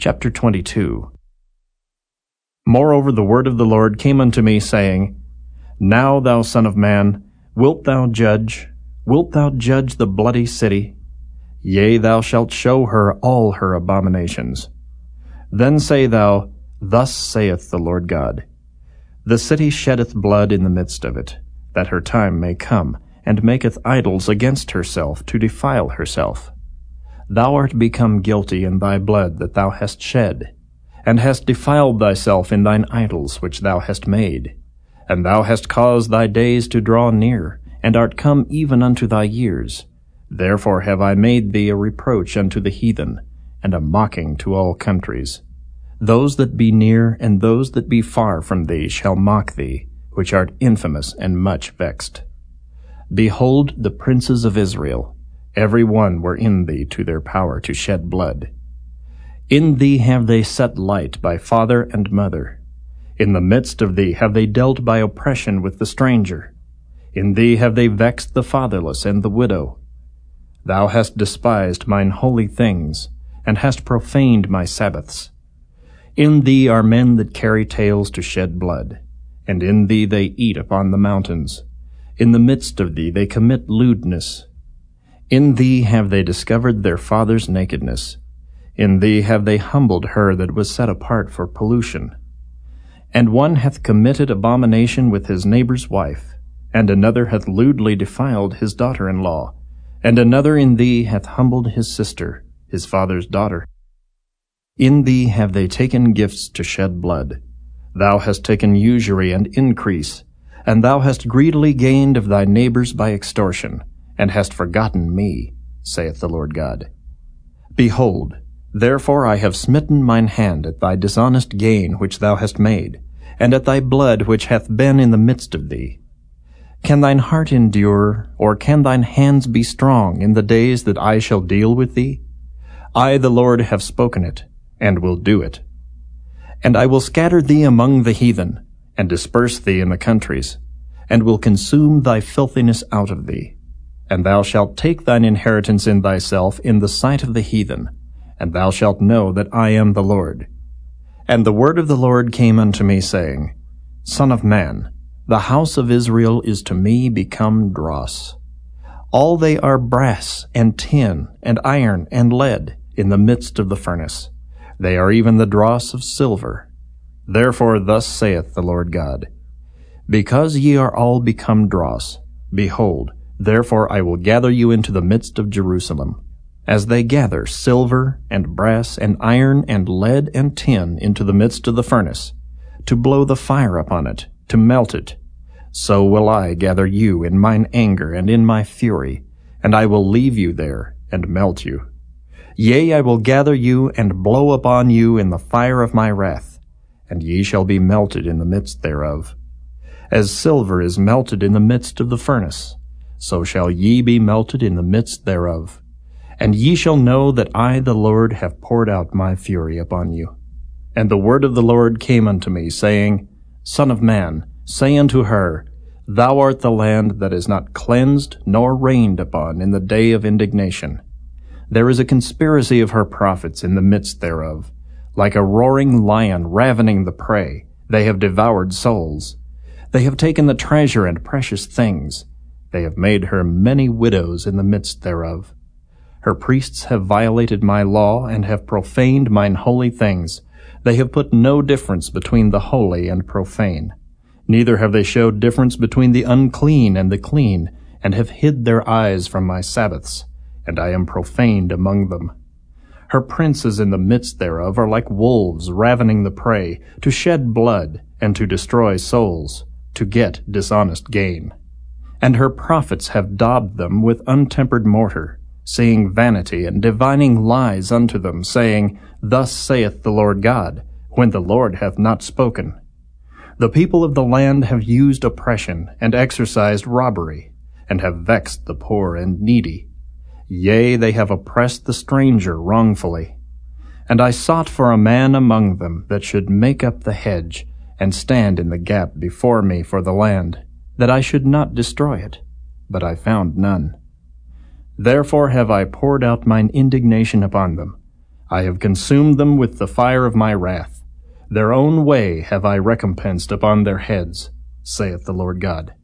Chapter 22. Moreover the word of the Lord came unto me, saying, Now, thou son of man, wilt thou judge the bloody city? Yea, thou shalt show her all her abominations. Then say thou, Thus saith the Lord God, The city sheddeth blood in the midst of it, that her time may come, and maketh idols against herself to defile herself. Thou art become guilty in thy blood that thou hast shed, and hast defiled thyself in thine idols which thou hast made. And thou hast caused thy days to draw near, and art come even unto thy years. Therefore have I made thee a reproach unto the heathen, and a mocking to all countries. Those that be near and those that be far from thee shall mock thee, which art infamous and much vexed. Behold, the princes of Israel, every one were in thee to their power to shed blood. In thee have they set light by father and mother. In the midst of thee have they dealt by oppression with the stranger. In thee have they vexed the fatherless and the widow. Thou hast despised mine holy things, and hast profaned my Sabbaths. In thee are men that carry tales to shed blood, and in thee they eat upon the mountains. In the midst of thee they commit lewdness. In thee have they discovered their father's nakedness. In thee have they humbled her that was set apart for pollution. And one hath committed abomination with his neighbor's wife, and another hath lewdly defiled his daughter-in-law, and another in thee hath humbled his sister, his father's daughter. In thee have they taken gifts to shed blood. Thou hast taken usury and increase, and thou hast greedily gained of thy neighbors by extortion, and hast forgotten me, saith the Lord God. Behold, therefore I have smitten mine hand at thy dishonest gain which thou hast made, and at thy blood which hath been in the midst of thee. Can thine heart endure, or can thine hands be strong in the days that I shall deal with thee? I, the Lord, have spoken it, and will do it. And I will scatter thee among the heathen, and disperse thee in the countries, and will consume thy filthiness out of thee. And thou shalt take thine inheritance in thyself in the sight of the heathen, and thou shalt know that I am the Lord. And the word of the Lord came unto me, saying, Son of man, the house of Israel is to me become dross. All they are brass and tin and iron and lead in the midst of the furnace. They are even the dross of silver. Therefore thus saith the Lord God, Because ye are all become dross, behold, therefore I will gather you into the midst of Jerusalem, as they gather silver and brass and iron and lead and tin into the midst of the furnace, to blow the fire upon it, to melt it. So will I gather you in mine anger and in my fury, and I will leave you there and melt you. Yea, I will gather you and blow upon you in the fire of my wrath, and ye shall be melted in the midst thereof. As silver is melted in the midst of the furnace, so shall ye be melted in the midst thereof. And ye shall know that I, the Lord, have poured out my fury upon you. And the word of the Lord came unto me, saying, Son of man, say unto her, Thou art the land that is not cleansed nor rained upon in the day of indignation. There is a conspiracy of her prophets in the midst thereof. Like a roaring lion ravening the prey, they have devoured souls. They have taken the treasure and precious things. They have made her many widows in the midst thereof. Her priests have violated my law, and have profaned mine holy things. They have put no difference between the holy and profane. Neither have they showed difference between the unclean and the clean, and have hid their eyes from my Sabbaths, and I am profaned among them. Her princes in the midst thereof are like wolves ravening the prey, to shed blood, and to destroy souls, to get dishonest gain. And her prophets have daubed them with untempered mortar, saying vanity and divining lies unto them, saying, Thus saith the Lord God, when the Lord hath not spoken. The people of the land have used oppression, and exercised robbery, and have vexed the poor and needy. Yea, they have oppressed the stranger wrongfully. And I sought for a man among them that should make up the hedge, and stand in the gap before me for the land, that I should not destroy it. But I found none. Therefore have I poured out mine indignation upon them. I have consumed them with the fire of my wrath. Their own way have I recompensed upon their heads, saith the Lord God.